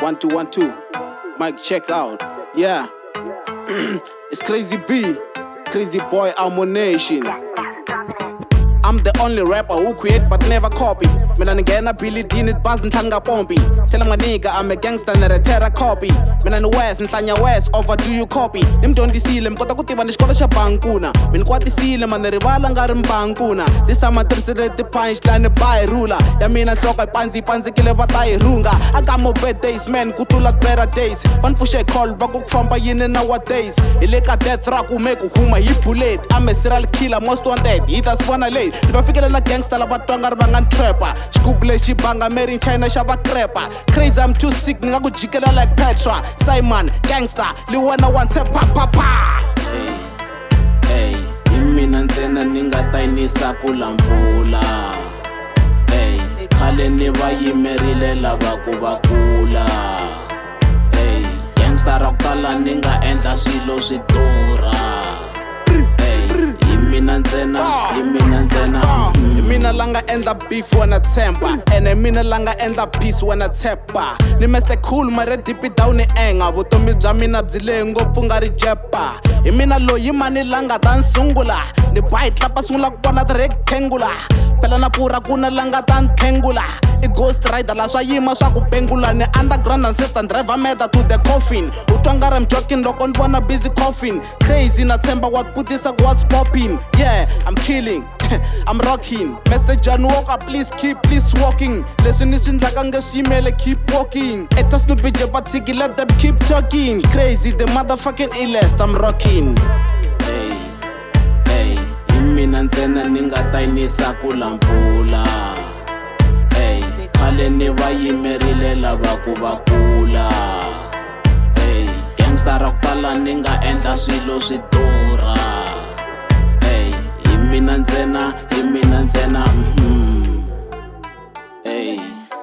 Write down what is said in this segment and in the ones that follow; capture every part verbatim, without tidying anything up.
One, two, one, two. Mic check out. Yeah. It's Crazy B. Crazy Boy Ammunition. I'm the only rapper who create but never copy. Mina ningena Billy Dean it buzz ntlanga pompi. Tell my nigga I'm a gangster and a terror copy. Mina ni West ntlanya West overdue you copy. Nimdondisile mkota kutiva nishkola xa bankuna. Mina kwatisile man rivala ngari mbankuna. This time I tristed the punchline by ruler. Ya mina hloka panzi panzi kile batai runga. I got more bad days man kutula better days. Ban push a call bakukufamba yini nowadays. Ileka death rock umeku huma hi bullet. I'm a serial killer most wanted. Ita swana late. Nibafikele na gangster la batwanga ribangan trapper. Shkubule shibanga made in China shaba crepa. Crazy I'm too sick ninga kujikela like Petra. Simon gangster liwana wante pa pa pa. Hey hey imina ntsena ninga tainisa kula mvula. Hey khale ni vayimerile lava ku vakula. Hey gangster rokutala ninga endla swilo swi durha. Imina ntsena, imina ntsena. Mina langa endla beef when I temper. And mina langa endla peace when I teppa. Ni meste cool mare deep it down ni enga. Vutomi bya mina bzile ngopfu ngari jepa. Imina loyi mani langa ta nsungula. Ni bite lapa sungula kubona the rectangular. Pela na pura kuna langa ta ntengula. I ghost rider la swa yima swa ku bengula. Ni underground ancestor driver meda to the coffin. Utwangara I'm joking loko ni vona busy coffin. Crazy na temba what putisa what's popping. Yeah, I'm killing, I'm rocking. Mister John Walker, please keep, please walking. Listen, listen, like I'm gonna keep walking. It has no bitch, but Siggy, let them keep talking. Crazy, the motherfucking illest, I'm rocking. Hey, hey, imina ntsena ninga tainisa kula mvula. Hey, khale ni vayimerile lava ku vakula. Hey, gangster rokutala ninga endla swilo swi durha. Imina ntsena, imina ntsena. Mm. Hey.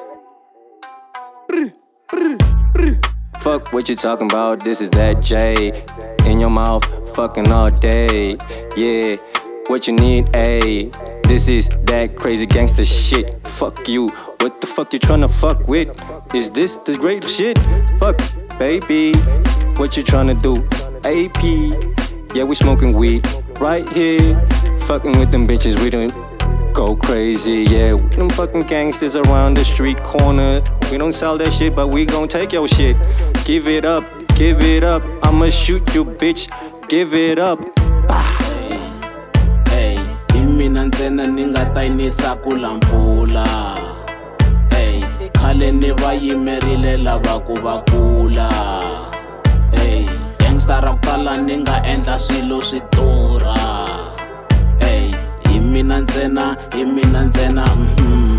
Fuck what you talking about, this is that J. In your mouth, fucking all day. Yeah, what you need, ayy. This is that crazy gangster shit. Fuck you, what the fuck you tryna fuck with? Is this this great shit? Fuck, baby, what you tryna do? A P, yeah, we smoking weed right here. Fucking with them bitches, we don't go crazy, yeah. Them fucking gangsters around the street corner. We don't sell that shit, but we gon' take your shit. Give it up, give it up. I'ma shoot you, bitch. Give it up. Hey, hey, imina ntsena ninga tainisa kula mvula. Hey, khale ni vayimerile lava ku vakula. Hey, gangster rokutala ninga endla swilo swi durha. Imina ntsena, imina ntsena.